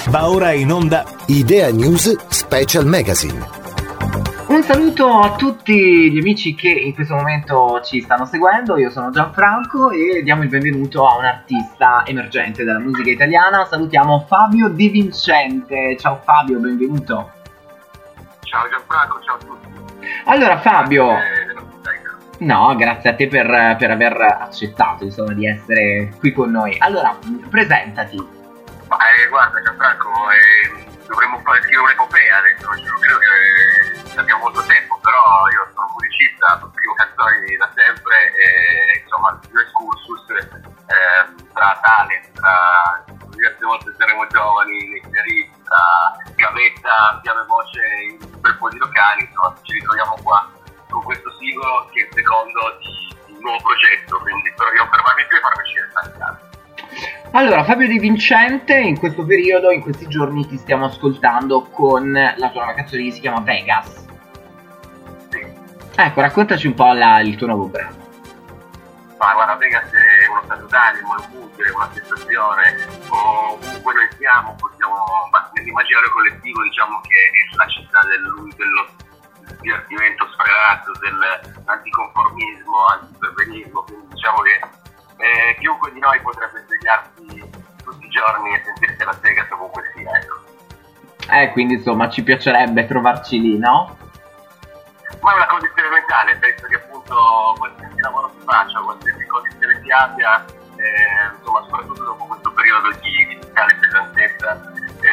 Va ora in onda Idea News Special Magazine. Un saluto a tutti gli amici che in questo momento ci stanno seguendo. Io sono Gianfranco e diamo il benvenuto a un artista emergente della musica italiana. Salutiamo Fabio De Vincente. Ciao Fabio, benvenuto. Ciao Gianfranco, ciao a tutti. Allora Fabio, no, grazie a te per aver accettato insomma di essere qui con noi. Allora, presentati. Guarda Gianfranco, dovremmo scrivere un'epopea adesso, io credo che abbiamo molto tempo, però io sono un musicista, scrivo canzoni da sempre e insomma il mio excursus tra talent, tra diverse volte saremo giovani, nei chiaristi, tra gavetta, piano e voce in un bel po' di locali, insomma ci ritroviamo qua con questo singolo che è il secondo di un nuovo progetto, quindi spero di non fermarmi più e farmi uscire tanti anni. Allora Fabio De Vincente, in questo periodo, in questi giorni ti stiamo ascoltando con la tua nuova canzone che si chiama Vegas. Sì. Ecco, raccontaci un po' il tuo nuovo brano. Ma guarda, Vegas è uno stato d'animo, è un mood, è una sensazione, ovunque noi siamo, nell'immaginario collettivo diciamo che è la città dello divertimento sfrenato, dell'anticonformismo, antiperbenismo, quindi diciamo che chiunque di noi potrebbe svegliarsi tutti i giorni e sentirsi alla Vegas ovunque sia, ecco. Quindi insomma ci piacerebbe trovarci lì, no? Ma è una condizione mentale, penso che appunto qualsiasi lavoro si faccia, qualsiasi condizione si abbia, insomma soprattutto dopo questo periodo di fiscale pesantezza,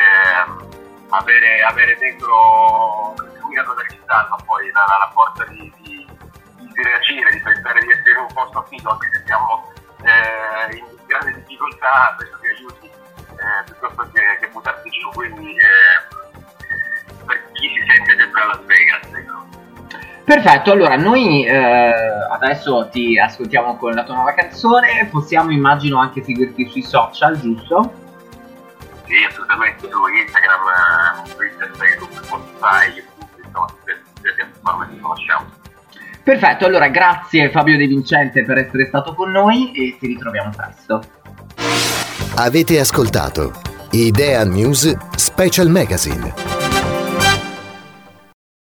avere dentro illuminato dalla città, ma poi la forza di reagire, di pensare di essere in un posto figo anche se siamo in grande difficoltà, penso che aiuti piuttosto che buttarsi giù, quindi per chi si sente sempre a Las Vegas, ecco. Perfetto, allora noi adesso ti ascoltiamo con la tua nuova canzone, possiamo immagino anche seguirti sui social, giusto? Sì, assolutamente, su Instagram, Twitter, Facebook, Spotify, YouTube, insomma tutte le piattaforme che conosciamo. Perfetto, allora grazie Fabio De Vincente per essere stato con noi e ti ritroviamo presto. Avete ascoltato Idea News Special Magazine.